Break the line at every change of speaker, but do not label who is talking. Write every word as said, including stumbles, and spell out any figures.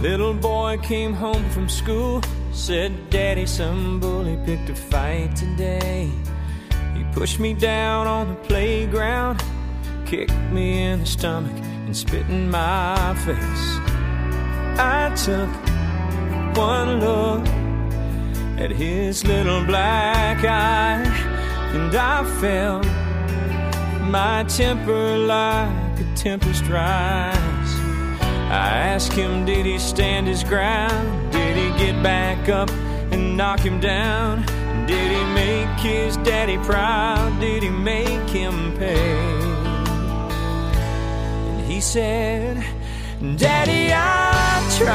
Little boy came home from school, said, Daddy, some bully picked a fight today. He pushed me down on the playground, kicked me in the stomach, and spit in my face. I took one look at his little black eye, and I felt my temper like a tempest rise. I asked him, did he stand his ground? Did he get back up and knock him down? Did he make his daddy proud? Did he make him pay? And he said, Daddy, I tried.